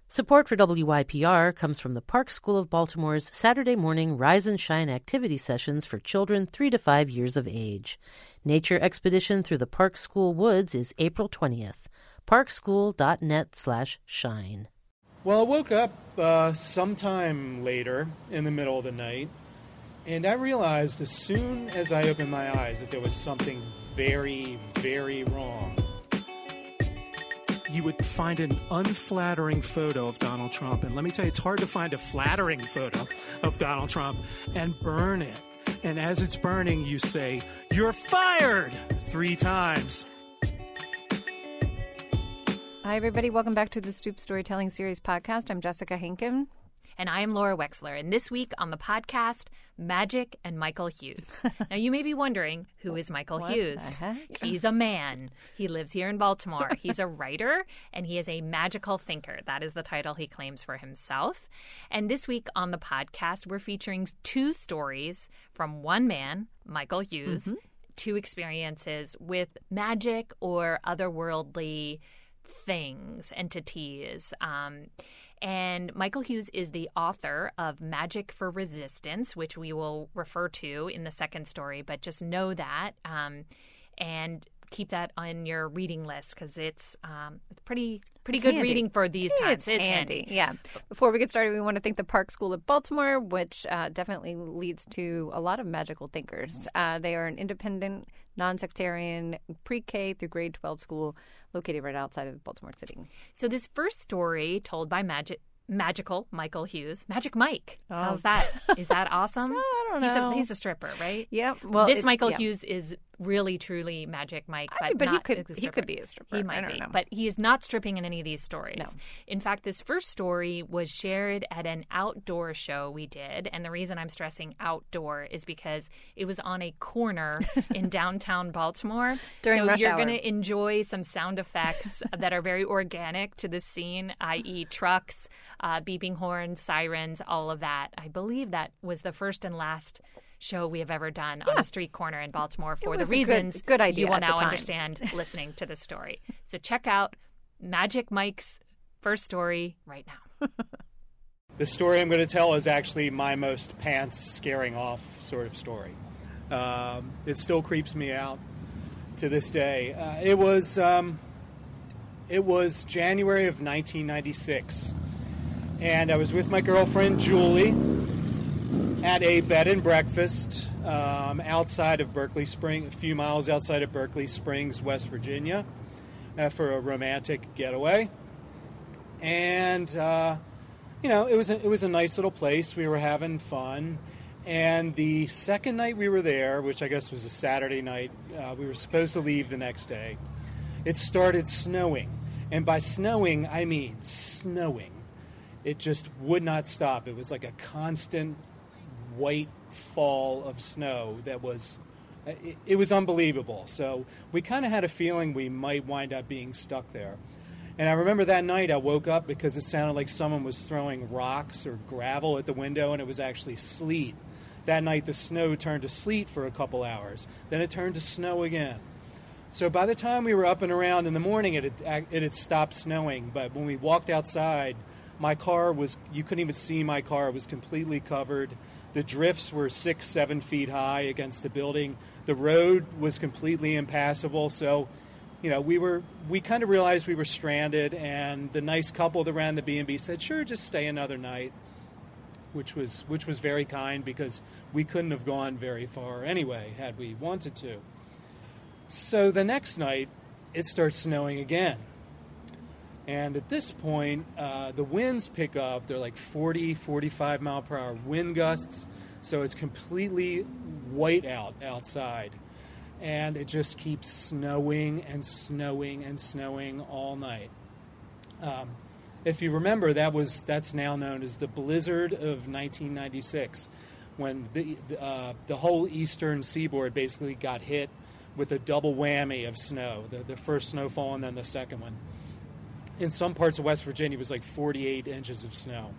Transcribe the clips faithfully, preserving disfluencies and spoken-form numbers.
Support for W Y P R comes from the Park School of Baltimore's Saturday morning Rise and Shine activity sessions for children three to five years of age. Nature expedition through the Park School woods is April twentieth. parkschool.net slash shine. Well, I woke up uh, sometime later in the middle of the night, and I realized as soon as I opened my eyes that there was something very, very wrong. You would find an unflattering photo of Donald Trump. And let me tell you, it's hard to find a flattering photo of Donald Trump and burn it. And as it's burning, you say, "You're fired!" three times. Hi, everybody. Welcome back to the Stoop Storytelling Series podcast. I'm Jessica Henkin. And I am Laura Wexler. And this week on the podcast, Magic and Michael Hughes. Now, you may be wondering, who is Michael what Hughes? The heck? He's a man. He lives here in Baltimore. He's a writer, and he is a magical thinker. That is the title he claims for himself. And this week on the podcast, we're featuring two stories from one man, Michael Hughes, mm-hmm. two experiences with magic or otherworldly things, entities. Um, and Michael Hughes is the author of Magic for Resistance, which we will refer to in the second story, but just know that um, and keep that on your reading list because it's um, it's pretty pretty it's good handy. reading for these Yeah, times. It's, it's handy. handy. Yeah. Before we get started, we want to thank the Park School of Baltimore, which uh, definitely leads to a lot of magical thinkers. Uh, they are an independent, non-sectarian pre-K through grade twelve school located right outside of Baltimore City. So this first story told by Magic Magical Michael Hughes, Magic Mike. Oh. How's that? Is that awesome? I don't he's know. A, he's a stripper, right? Yep. Well, this it, Michael yeah. Hughes is really, truly Magic Mike, but, I mean, but not he could a stripper. he could be a stripper. He might I don't be, know. but he is not stripping in any of these stories. No. In fact, this first story was shared at an outdoor show we did, and the reason I'm stressing outdoor is because it was on a corner in downtown Baltimore. During so rush you're hour. going to enjoy some sound effects that are very organic to the scene, that is, trucks, uh, beeping horns, sirens, all of that. I believe that was the first and last show we have ever done yeah. on a street corner in Baltimore for it the was reasons a good, good idea you will at the now time. understand listening to this story. So check out Magic Mike's first story right now. The story I'm going to tell is actually my most pants scaring off sort of story. Um, it still creeps me out to this day. Uh, it was um, it was January of nineteen ninety-six, and I was with my girlfriend Julie at a bed and breakfast um, outside of Berkeley Springs, a few miles outside of Berkeley Springs, West Virginia, uh, for a romantic getaway. And uh, you know, it was a, it was a nice little place. We were having fun. And the second night we were there, which I guess was a Saturday night, uh, we were supposed to leave the next day. It started snowing, and by snowing I mean snowing. It just would not stop. It was like a constant white fall of snow that was, it, it was unbelievable. So we kind of had a feeling we might wind up being stuck there. And I remember that night I woke up because it sounded like someone was throwing rocks or gravel at the window, and it was actually sleet. That night the snow turned to sleet for a couple hours. Then it turned to snow again. So by the time we were up and around in the morning, it had, it had stopped snowing. But when we walked outside, my car was, you couldn't even see my car. It was completely covered. The drifts were six, seven feet high against the building. The road was completely impassable. So, you know, we were, we kind of realized we were stranded, and the nice couple that ran the B and B said, sure, just stay another night, which was, which was very kind because we couldn't have gone very far anyway had we wanted to. So the next night, it starts snowing again. And at this point, uh, the winds pick up. They're like forty, forty-five mile per hour wind gusts. So it's completely white out outside. And it just keeps snowing and snowing and snowing all night. Um, if you remember, that was that's now known as the blizzard of nineteen ninety-six, when the, uh, the whole eastern seaboard basically got hit with a double whammy of snow, the, the first snowfall and then the second one. In some parts of West Virginia, it was like forty-eight inches of snow.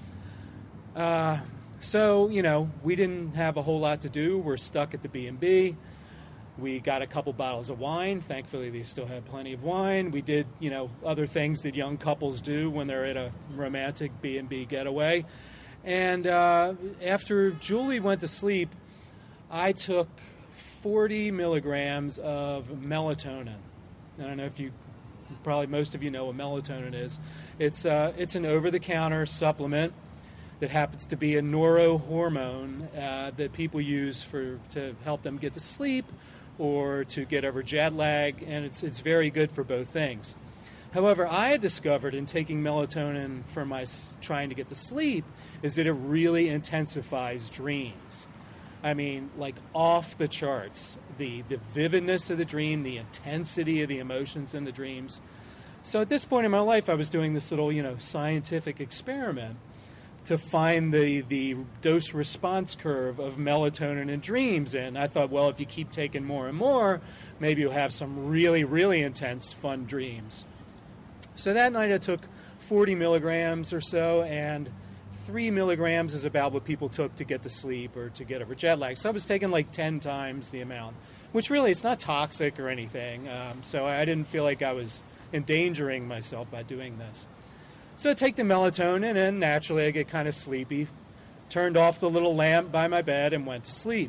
Uh, so, you know, we didn't have a whole lot to do. We're stuck at the B and B. We got a couple bottles of wine. Thankfully, they still had plenty of wine. We did, you know, other things that young couples do when they're at a romantic B and B getaway. And uh, after Julie went to sleep, I took forty milligrams of melatonin. I don't know if you, probably most of you know what melatonin is. It's uh, it's an over-the-counter supplement that happens to be a neurohormone uh, that people use for to help them get to sleep or to get over jet lag, and it's it's very good for both things. However, I had discovered in taking melatonin for my trying to get to sleep is that it really intensifies dreams. I mean, like off the charts, the, the vividness of the dream, the intensity of the emotions in the dreams. So at this point in my life, I was doing this little, you know, scientific experiment to find the, the dose-response curve of melatonin in dreams. And I thought, well, if you keep taking more and more, maybe you'll have some really, really intense, fun dreams. So that night I took forty milligrams or so, and three milligrams is about what people took to get to sleep or to get over jet lag. So I was taking like ten times the amount, which really, it's not toxic or anything. Um, so I didn't feel like I was endangering myself by doing this. So I take the melatonin, and naturally I get kind of sleepy, turned off the little lamp by my bed, and went to sleep.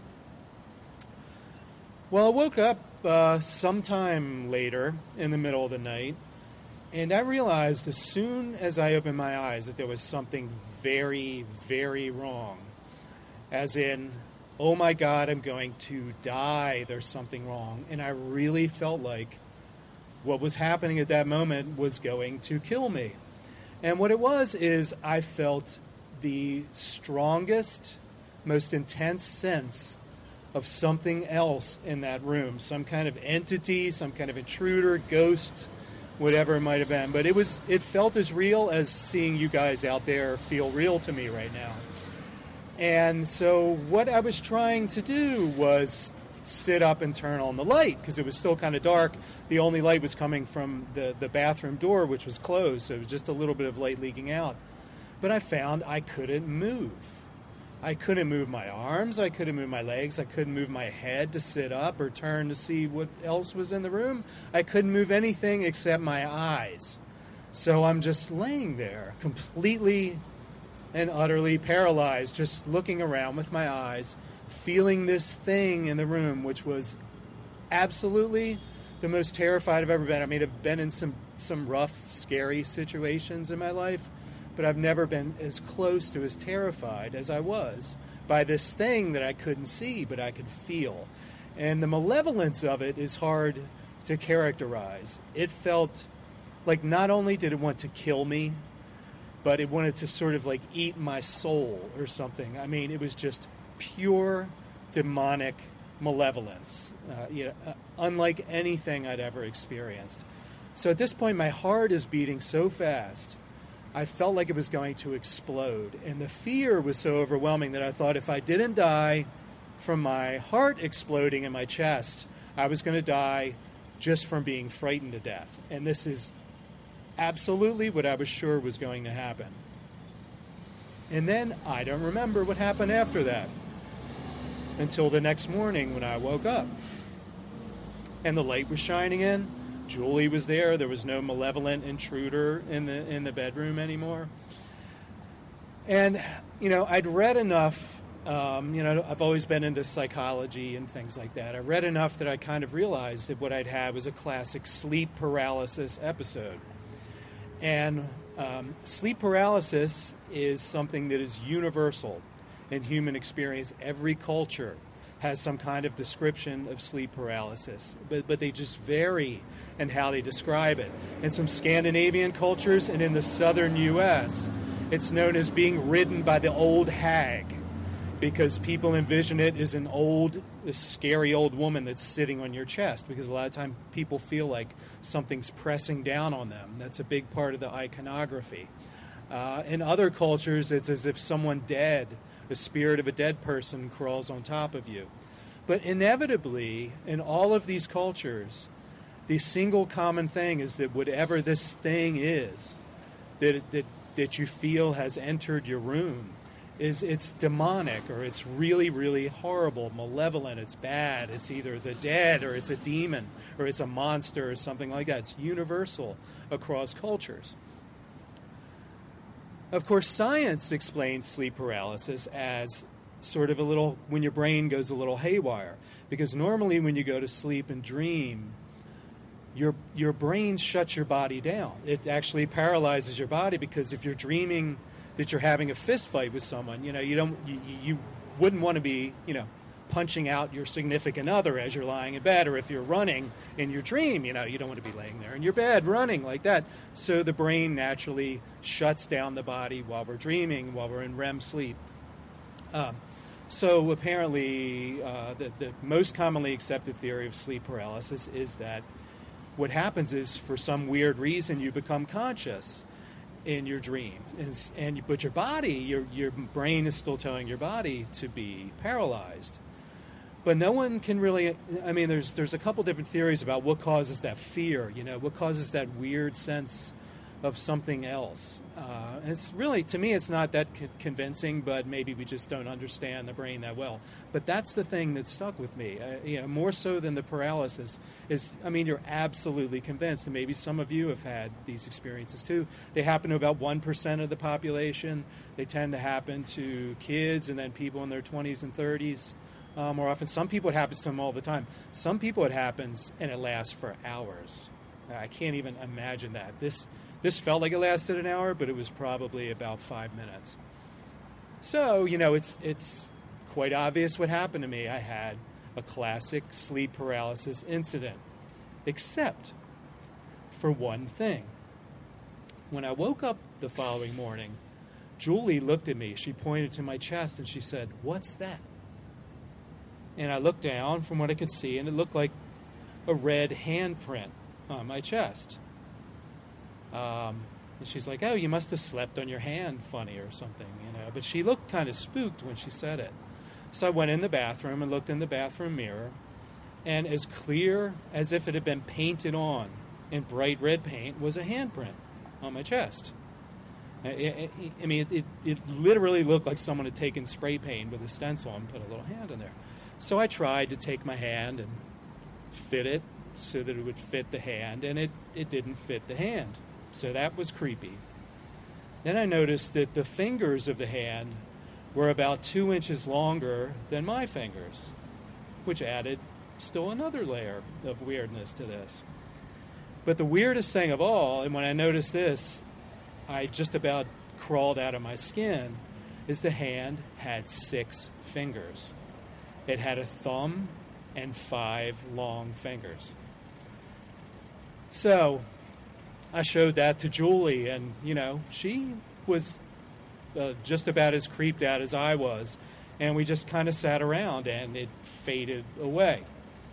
Well, I woke up uh, sometime later in the middle of the night, and I realized as soon as I opened my eyes that there was something very, very wrong. As in, oh my God, I'm going to die, there's something wrong. And I really felt like what was happening at that moment was going to kill me. And what it was is I felt the strongest, most intense sense of something else in that room, some kind of entity, some kind of intruder, ghost, whatever it might have been. But it was it felt as real as seeing you guys out there feel real to me right now. And so what I was trying to do was sit up and turn on the light because it was still kind of dark. The only light was coming from the, the bathroom door, which was closed, so it was just a little bit of light leaking out. But I found I couldn't move. I couldn't move my arms, I couldn't move my legs, I couldn't move my head to sit up or turn to see what else was in the room. I couldn't move anything except my eyes. So I'm just laying there, completely and utterly paralyzed, just looking around with my eyes, feeling this thing in the room, which was absolutely the most terrified I've ever been. I mean, I've been in some, some rough, scary situations in my life, but I've never been as close to as terrified as I was by this thing that I couldn't see, but I could feel. And the malevolence of it is hard to characterize. It felt like not only did it want to kill me, but it wanted to sort of like eat my soul or something. I mean, it was just pure demonic malevolence, uh, you know, uh, unlike anything I'd ever experienced. So at this point, my heart is beating so fast, I felt like it was going to explode. And the fear was so overwhelming that I thought if I didn't die from my heart exploding in my chest, I was going to die just from being frightened to death. And this is absolutely what I was sure was going to happen. And then I don't remember what happened after that until the next morning when I woke up. And the light was shining in. Julie was there. There was no malevolent intruder in the in the bedroom anymore. And, you know, I'd read enough. Um, you know, I've always been into psychology and things like that. I read enough that I kind of realized that what I'd had was a classic sleep paralysis episode. And um, sleep paralysis is something that is universal in human experience. Every culture has some kind of description of sleep paralysis, but but they just vary in how they describe it. In some Scandinavian cultures and in the southern U S, it's known as being ridden by the old hag, because people envision it as an old, a scary old woman that's sitting on your chest, because a lot of times people feel like something's pressing down on them. That's a big part of the iconography. Uh, in other cultures, it's as if someone dead, the spirit of a dead person, crawls on top of you. But inevitably, in all of these cultures, the single common thing is that whatever this thing is that that, that you feel has entered your room is it's demonic, or it's really, really horrible, malevolent, it's bad, it's either the dead, or it's a demon, or it's a monster, or something like that. It's universal across cultures. Of course, science explains sleep paralysis as sort of a little, when your brain goes a little haywire. Because normally when you go to sleep and dream, your your brain shuts your body down. It actually paralyzes your body, because if you're dreaming that you're having a fist fight with someone, you know, you don't, you, you wouldn't want to be, you know, punching out your significant other as you're lying in bed, or if you're running in your dream, you know, you don't want to be laying there in your bed running like that. So the brain naturally shuts down the body while we're dreaming, while we're in R E M sleep. Um, so apparently, uh, the, the most commonly accepted theory of sleep paralysis is that what happens is, for some weird reason, you become conscious in your dream, and, and you, but your body, your your brain is still telling your body to be paralyzed. But no one can really, I mean, there's there's a couple different theories about what causes that fear, you know, what causes that weird sense of something else. Uh, and it's really, to me, it's not that co- convincing, but maybe we just don't understand the brain that well. But that's the thing that stuck with me, uh, you know, more so than the paralysis is, I mean, you're absolutely convinced, and maybe some of you have had these experiences too. They happen to about one percent of the population. They tend to happen to kids and then people in their twenties and thirties. Uh, more often, some people it happens to them all the time. Some people it happens and it lasts for hours. I can't even imagine that. This this felt like it lasted an hour, but it was probably about five minutes. So, you know, it's it's quite obvious what happened to me. I had a classic sleep paralysis incident, except for one thing. When I woke up the following morning, Julie looked at me. She pointed to my chest and she said, "What's that?" And I looked down from what I could see, and it looked like a red handprint on my chest. Um, and she's like, "Oh, you must have slept on your hand funny or something, you know." But she looked kind of spooked when she said it. So I went in the bathroom and looked in the bathroom mirror, and as clear as if it had been painted on in bright red paint was a handprint on my chest. I, I, I mean, it, it, it literally looked like someone had taken spray paint with a stencil and put a little hand in there. So I tried to take my hand and fit it so that it would fit the hand, and it, it didn't fit the hand. So that was creepy. Then I noticed that the fingers of the hand were about two inches longer than my fingers, which added still another layer of weirdness to this. But the weirdest thing of all, and when I noticed this, I just about crawled out of my skin, is the hand had six fingers. It had a thumb and five long fingers. So I showed that to Julie, and, you know, she was uh, just about as creeped out as I was, and we just kind of sat around, and it faded away.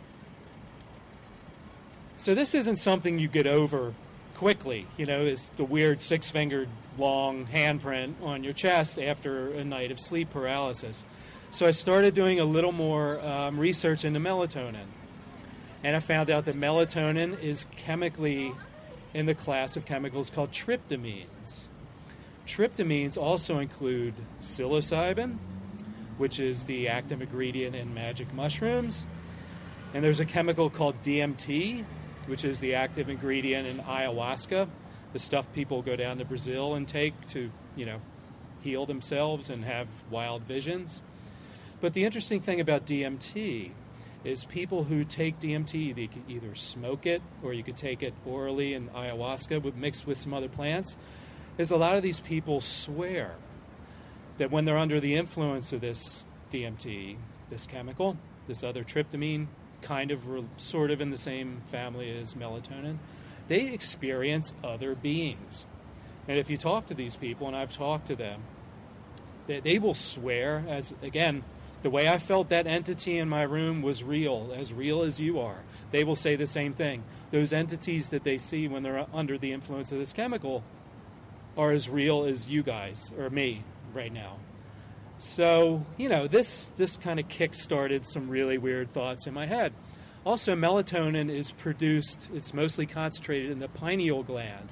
So this isn't something you get over quickly, you know, it's the weird six-fingered long handprint on your chest after a night of sleep paralysis. So I started doing a little more um, research into melatonin. And I found out that melatonin is chemically in the class of chemicals called tryptamines. Tryptamines also include psilocybin, which is the active ingredient in magic mushrooms. And there's a chemical called D M T, which is the active ingredient in ayahuasca, the stuff people go down to Brazil and take to, you know, heal themselves and have wild visions. But the interesting thing about D M T is people who take D M T, they can either smoke it or you could take it orally in ayahuasca mixed with some other plants, is a lot of these people swear that when they're under the influence of this D M T, this chemical, this other tryptamine, kind of re- sort of in the same family as melatonin, they experience other beings. And if you talk to these people, and I've talked to them, they, they will swear, as, again, the way I felt that entity in my room was real, as real as you are. They will say the same thing. Those entities that they see when they're under the influence of this chemical are as real as you guys, or me, right now. So, you know, this this kind of kick-started some really weird thoughts in my head. Also, melatonin is produced, it's mostly concentrated in the pineal gland,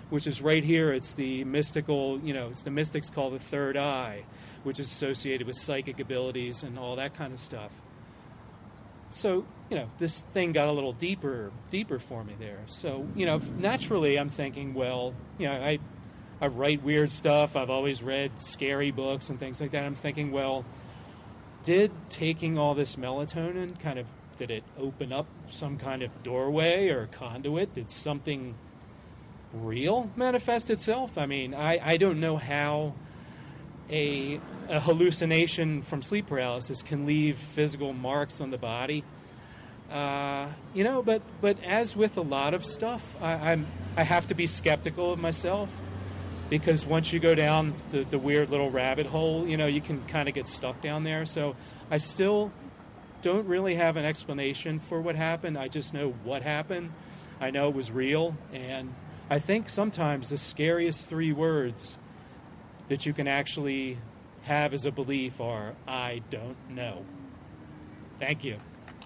which is right here. It's the mystical, you know, it's the mystics call the third eye, which is associated with psychic abilities and all that kind of stuff. So, you know, this thing got a little deeper, deeper for me there. So, you know, naturally I'm thinking, well, you know, I, I write weird stuff. I've always read scary books and things like that. I'm thinking, well, did taking all this melatonin kind of, did it open up some kind of doorway or conduit? Did something real manifest itself? I mean, I, I don't know how a, a hallucination from sleep paralysis can leave physical marks on the body. Uh, you know, but, but as with a lot of stuff, I, I'm, I have to be skeptical of myself, because once you go down the, the weird little rabbit hole, you know, you can kind of get stuck down there. So I still don't really have an explanation for what happened. I just know what happened. I know it was real. And I think sometimes the scariest three words that you can actually have as a belief are, I don't know. Thank you.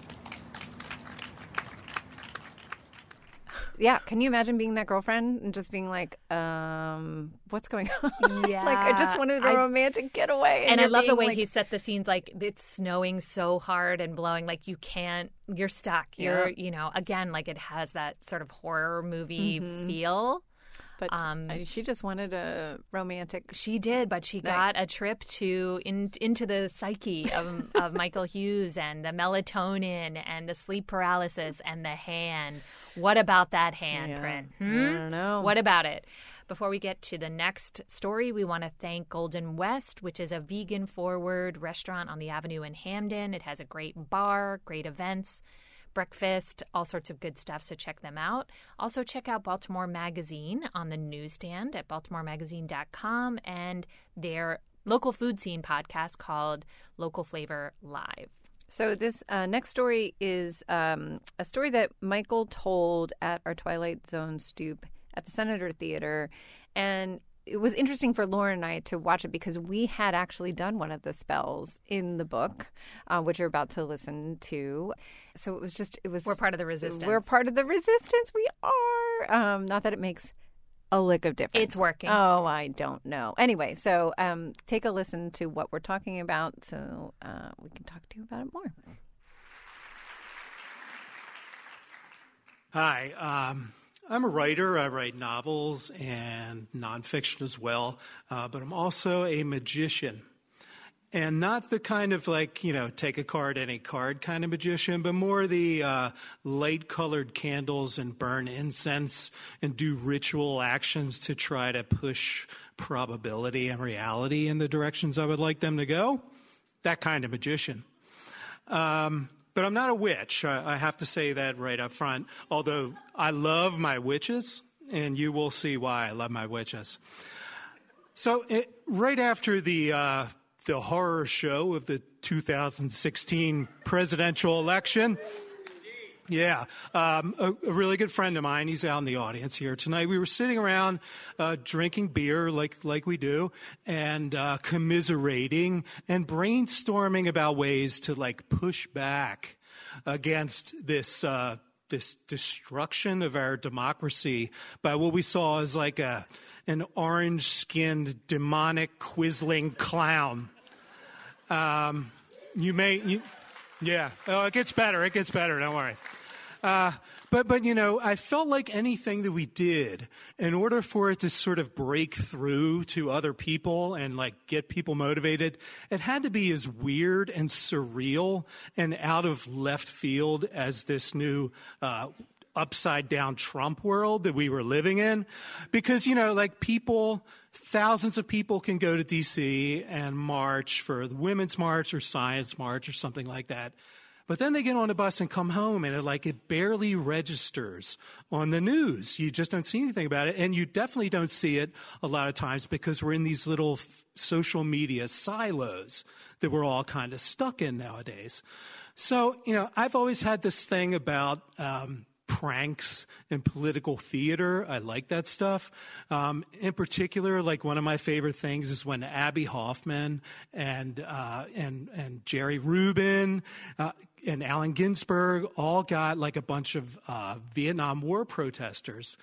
Yeah, can you imagine being that girlfriend and just being like, um, what's going on? Yeah. Like, I just wanted a I, romantic getaway. And, and I love the way like, he set the scenes, like, it's snowing so hard and blowing, like, you can't, you're stuck. You're, yeah. you know, again, like, it has that sort of horror movie mm-hmm. feel. But um, she just wanted a romantic. She did, but she got a trip to in, into the psyche of, of Michael Hughes and the melatonin and the sleep paralysis and the hand. What about that handprint? Yeah. Hmm? I don't know. What about it? Before we get to the next story, we want to thank Golden West, which is a vegan-forward restaurant on the Avenue in Hamden. It has a great bar, great events, breakfast, all sorts of good stuff, so check them out. Also, check out Baltimore Magazine on the newsstand at baltimore magazine dot com and their local food scene podcast called Local Flavor Live. So this uh, next story is um, a story that Michael told at our Twilight Zone stoop at the Senator Theater, and it was interesting for Lauren and I to watch it because we had actually done one of the spells in the book, uh, which you're about to listen to. So it was just, it was... We're part of the resistance. We're part of the resistance. We are. Um, not that it makes a lick of difference. It's working. Oh, I don't know. Anyway, so um, take a listen to what we're talking about so uh, we can talk to you about it more. Hi. Um... I'm a writer. I write novels and nonfiction as well, uh, but I'm also a magician. And not the kind of like, you know, take a card, any card kind of magician, but more the uh, light-colored candles and burn incense and do ritual actions to try to push probability and reality in the directions I would like them to go. That kind of magician. Um But I'm not a witch. I, I have to say that right up front, although I love my witches, and you will see why I love my witches. So it, right after the uh, the horror show of the two thousand sixteen presidential election, yeah, um, a, a really good friend of mine, he's out in the audience here tonight. We were sitting around uh, drinking beer like like we do and uh, commiserating and brainstorming about ways to like push back against this uh, this destruction of our democracy by what we saw as like a an orange-skinned demonic quisling clown. Um, you may. You, Yeah. Oh, it gets better. It gets better. Don't worry. Uh, but, but, you know, I felt like anything that we did, in order for it to sort of break through to other people and, like, get people motivated, it had to be as weird and surreal and out of left field as this new uh, upside-down Trump world that we were living in. Because, you know, like, people... Thousands of people can go to D C and march for the Women's March or Science March or something like that. But then they get on a bus and come home, and it, like, it barely registers on the news. You just don't see anything about it, and you definitely don't see it a lot of times because we're in these little f- social media silos that we're all kind of stuck in nowadays. So, you know, I've always had this thing about um, pranks and political theater. I like that stuff. Um, in particular, like one of my favorite things is when Abby Hoffman and uh, and and Jerry Rubin uh, and Allen Ginsberg all got like a bunch of uh, Vietnam War protesters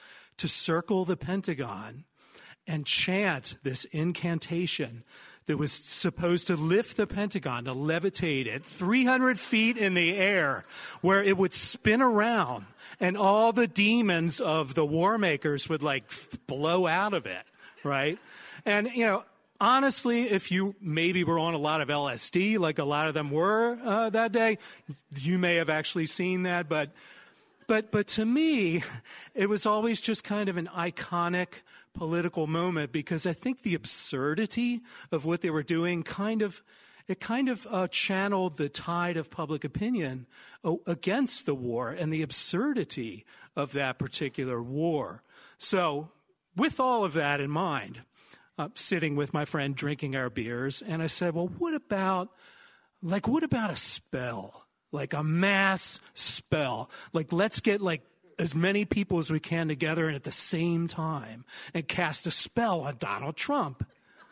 to circle the Pentagon and chant this incantation that was supposed to lift the Pentagon, to levitate it three hundred feet in the air, where it would spin around and all the demons of the war makers would like f- blow out of it, right? And, you know, honestly, if you maybe were on a lot of L S D, like a lot of them were uh, that day, you may have actually seen that. But, but, but to me, it was always just kind of an iconic political moment, because I think the absurdity of what they were doing kind of, it kind of uh, channeled the tide of public opinion uh, against the war and the absurdity of that particular war. So with all of that in mind, uh, sitting with my friend drinking our beers, and I said, well, what about, like, what about a spell? Like a mass spell? Like, let's get like as many people as we can together and at the same time and cast a spell on Donald Trump.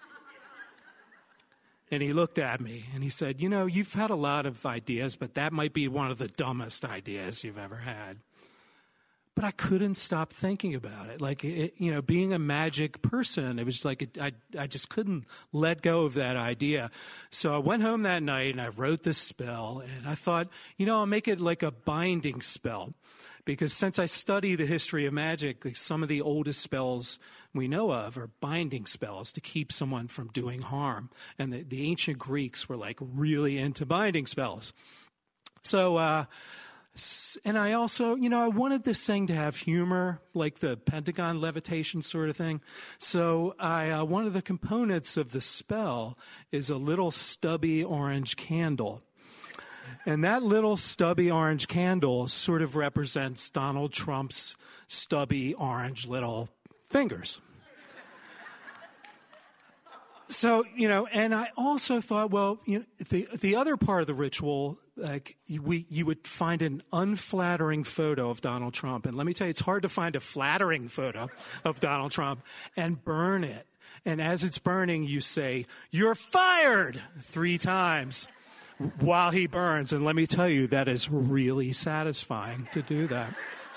And he looked at me and he said, you know, you've had a lot of ideas, but that might be one of the dumbest ideas you've ever had. But I couldn't stop thinking about it. Like, it, you know, being a magic person, it was like, it, I, I just couldn't let go of that idea. So I went home that night and I wrote this spell, and I thought, you know, I'll make it like a binding spell. Because since I study the history of magic, like some of the oldest spells we know of are binding spells to keep someone from doing harm. And the, the ancient Greeks were like really into binding spells. So, uh, and I also, you know, I wanted this thing to have humor, like the Pentagon levitation sort of thing. So I, uh, one of the components of the spell is a little stubby orange candle. And that little stubby orange candle sort of represents Donald Trump's stubby orange little fingers. So, you know, and I also thought, well, you know, the the other part of the ritual, like we you would find an unflattering photo of Donald Trump. And let me tell you, it's hard to find a flattering photo of Donald Trump, and burn it. And as it's burning, you say, "You're fired," three times while he burns. And let me tell you, that is really satisfying to do that.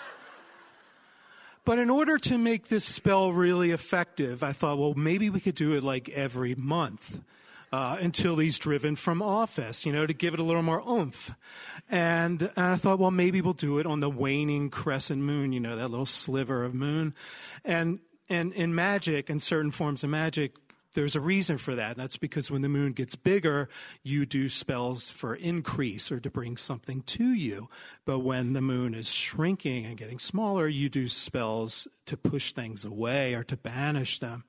But in order to make this spell really effective, I thought, well, maybe we could do it like every month uh, until he's driven from office, you know, to give it a little more oomph. And, and I thought, well, maybe we'll do it on the waning crescent moon, you know, that little sliver of moon. And, and in magic, in certain forms of magic, there's a reason for that. That's because when the moon gets bigger, you do spells for increase or to bring something to you. But when the moon is shrinking and getting smaller, you do spells to push things away or to banish them.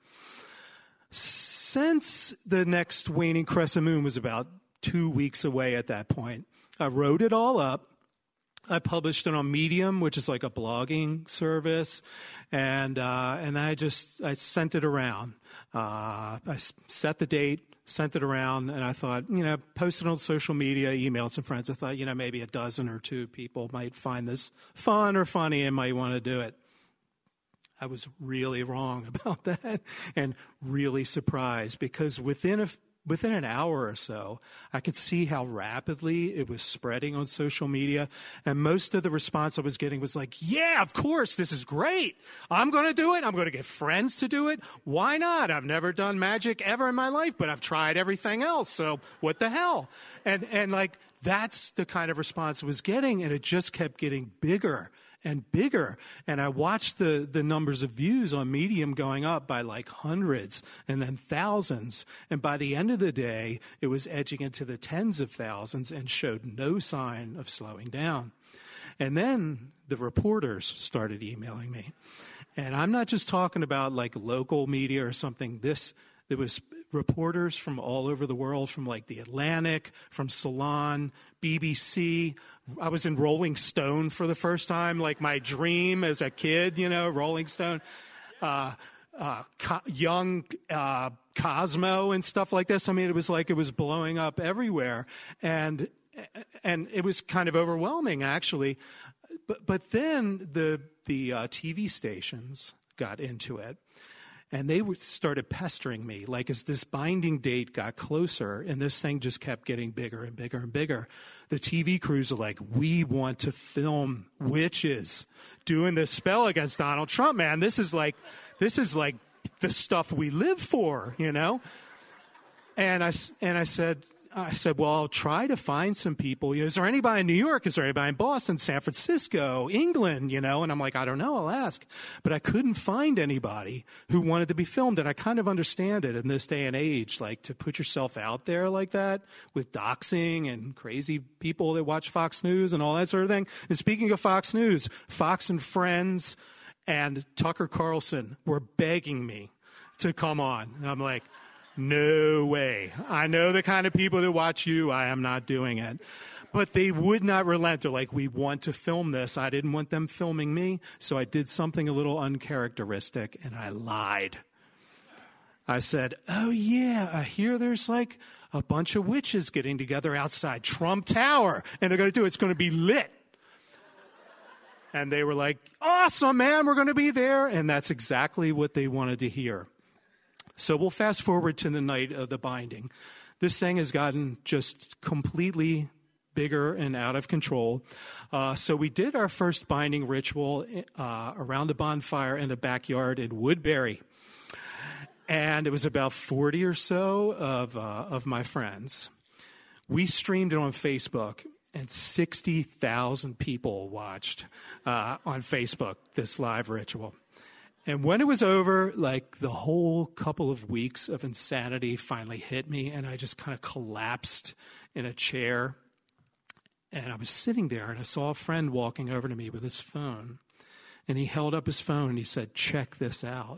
Since the next waning crescent moon was about two weeks away at that point, I wrote it all up. I published it on Medium, which is like a blogging service, and uh, and then I just I sent it around. Uh, I set the date, sent it around, and I thought, you know, posted on social media, emailed some friends. I thought, you know, maybe a dozen or two people might find this fun or funny and might want to do it. I was really wrong about that, and really surprised, because within a Within an hour or so, I could see how rapidly it was spreading on social media. And most of the response I was getting was like, yeah, of course, this is great. I'm going to do it. I'm going to get friends to do it. Why not? I've never done magic ever in my life, but I've tried everything else. So what the hell? And, and like, that's the kind of response I was getting. And it just kept getting bigger and bigger. And I watched the, the numbers of views on Medium going up by like hundreds and then thousands. And by the end of the day, it was edging into the tens of thousands and showed no sign of slowing down. And then the reporters started emailing me. And I'm not just talking about like local media or something. This, there was reporters from all over the world, from like the Atlantic, from Salon, B B C. I was in Rolling Stone for the first time, like my dream as a kid, you know, Rolling Stone, uh, uh, co- young uh, Cosmo and stuff like this. I mean, it was like it was blowing up everywhere, and and it was kind of overwhelming, actually. But but then the the uh, T V stations got into it. And they started pestering me. Like, as this binding date got closer and this thing just kept getting bigger and bigger and bigger, the T V crews are like, we want to film witches doing this spell against Donald Trump, man. This is like, this is like the stuff we live for, you know? And I, and I said, I said, well, I'll try to find some people. You know, is there anybody in New York? Is there anybody in Boston, San Francisco, England? You know, and I'm like, I don't know. I'll ask. But I couldn't find anybody who wanted to be filmed. And I kind of understand it in this day and age, like to put yourself out there like that with doxing and crazy people that watch Fox News and all that sort of thing. And speaking of Fox News, Fox and Friends and Tucker Carlson were begging me to come on. And I'm like, no way. I know the kind of people that watch you. I am not doing it. But they would not relent. They're like, we want to film this. I didn't want them filming me, so I did something a little uncharacteristic, and I lied. I said, oh, yeah, I hear there's like a bunch of witches getting together outside Trump Tower, and they're going to do it. It's going to be lit. And they were like, awesome, man, we're going to be there. And that's exactly what they wanted to hear. So we'll fast forward to the night of the binding. This thing has gotten just completely bigger and out of control. Uh, so we did our first binding ritual uh, around the bonfire in the backyard in Woodbury. And it was about forty or so of, uh, of my friends. We streamed it on Facebook, and sixty thousand people watched uh, on Facebook this live ritual. And when it was over, like the whole couple of weeks of insanity finally hit me, and I just kind of collapsed in a chair. And I was sitting there, and I saw a friend walking over to me with his phone. And he held up his phone, and he said, check this out.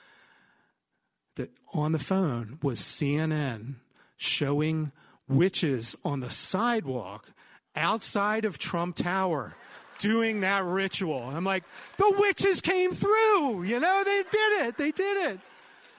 That on the phone was C N N showing witches on the sidewalk outside of Trump Tower doing that ritual. I'm like, the witches came through, you know, they did it, they did it.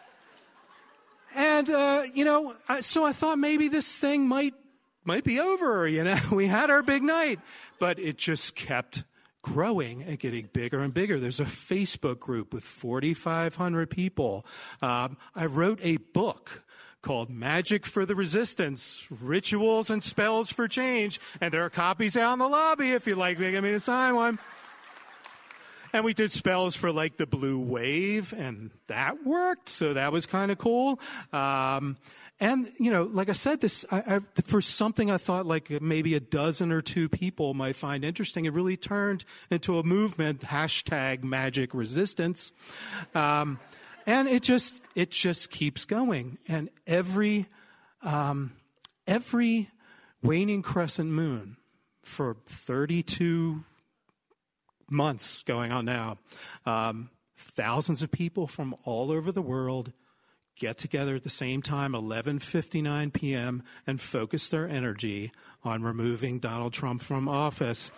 And, uh, you know, I, so I thought maybe this thing might, might be over, you know, we had our big night, but it just kept growing and getting bigger and bigger. There's a Facebook group with forty-five hundred people. Um, I wrote a book called Magic for the Resistance, Rituals and Spells for Change. And there are copies out in the lobby if you'd like to get me to sign one. And we did spells for like the blue wave, and that worked. So that was kind of cool. Um, and, you know, like I said, this I, I, for something I thought like maybe a dozen or two people might find interesting, it really turned into a movement, hashtag Magic Resistance. Um, And it just it just keeps going. And every um, every waning crescent moon for thirty-two months going on now, um, thousands of people from all over the world get together at the same time, eleven fifty-nine p.m., and focus their energy on removing Donald Trump from office.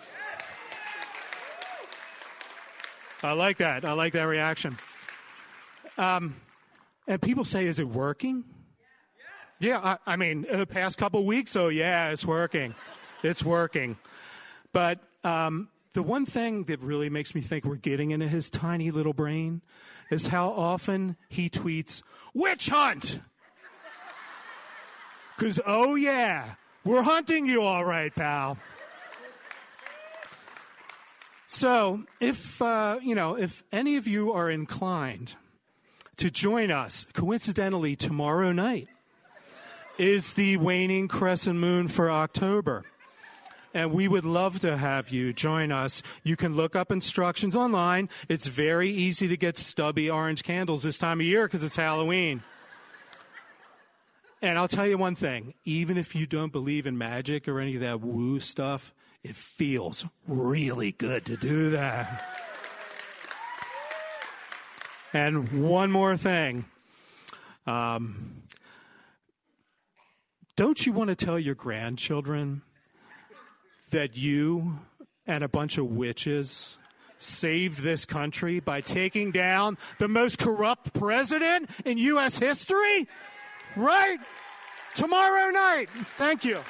I like that. I like that reaction. Um, and people say, is it working? Yeah, I, I mean, the past couple of weeks, oh, yeah, it's working. It's working. But um, the one thing that really makes me think we're getting into his tiny little brain is how often he tweets, witch hunt! Because, oh, yeah, we're hunting you all right, pal. So if, uh, you know, if any of you are inclined to join us, coincidentally, tomorrow night is the waning crescent moon for October. And we would love to have you join us. You can look up instructions online. It's very easy to get stubby orange candles this time of year because it's Halloween. And I'll tell you one thing. Even if you don't believe in magic or any of that woo stuff, it feels really good to do that. And one more thing. Um, don't you want to tell your grandchildren that you and a bunch of witches saved this country by taking down the most corrupt president in U S history? Right? Tomorrow night. Thank you.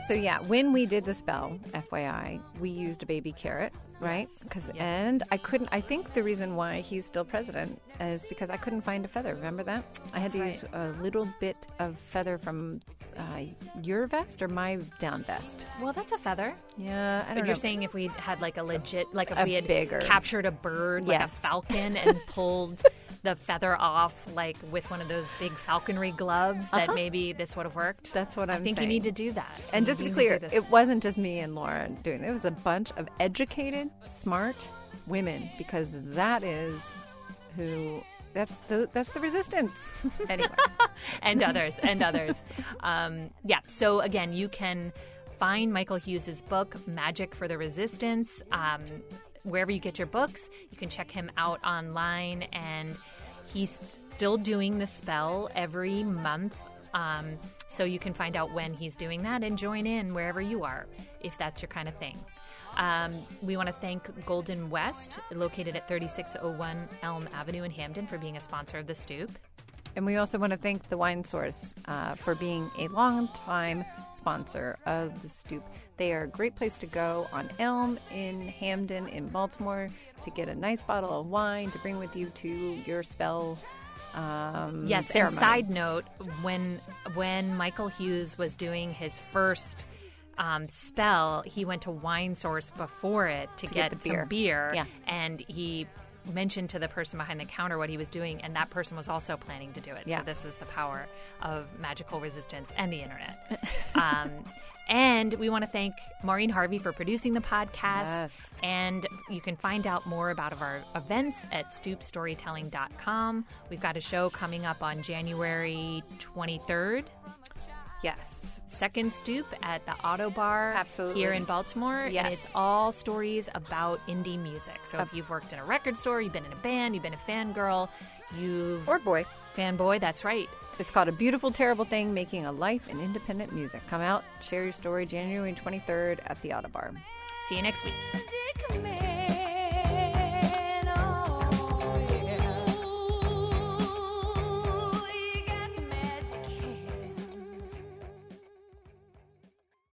So yeah, when we did the spell, F Y I, we used a baby carrot, right? Because Yeah. and I couldn't. I think the reason why he's still president is because I couldn't find a feather. Remember that? I had to That's use a little bit of feather from uh, your vest or my down vest. Well, that's a feather. Yeah, I But don't you're know. saying if we had like a legit, like if A we had bigger- captured a bird, like Yes. a falcon, and pulled the feather off, like with one of those big falconry gloves, that Uh-huh. maybe this would have worked. That's what I'm I think saying. you need to do that. And You just to be need clear, do this. it wasn't just me and Laura doing it. It was a bunch of educated, smart women because that is who that's the that's the resistance. Anyway, and others, and others. Um, yeah. So again, you can find Michael Hughes's book, Magic for the Resistance, um, wherever you get your books. You can check him out online, and he's still doing the spell every month. Um, so you can find out when he's doing that and join in wherever you are, if that's your kind of thing. Um, we want to thank Golden West, located at thirty-six oh one Elm Avenue in Hamden, for being a sponsor of The Stoop. and we also want to thank the Wine Source uh, for being a long-time sponsor of the Stoop. They are a great place to go on Elm in Hamden in Baltimore to get a nice bottle of wine to bring with you to your spell. Um, Yes, ceremony. and side note, when when Michael Hughes was doing his first um, spell, he went to Wine Source before it to, To get, get the beer. some beer. Yeah. And he mentioned to the person behind the counter what he was doing, and that person was also planning to do it. Yeah. So this is the power of magical resistance and the internet. um, and we want to thank Maureen Harvey for producing the podcast. Yes. And you can find out more about our events at stoop storytelling dot com. We've got a show coming up on January twenty-third. Yes. Second Stoop at the Auto Bar Absolutely. here in Baltimore. Yes. And it's all stories about indie music. So if you've worked in a record store, you've been in a band, you've been a fangirl, you've... Or boy. fanboy, that's right. It's called A Beautiful, Terrible Thing, Making a Life in Independent Music. Come out, share your story January twenty-third at the Auto Bar. See you next week.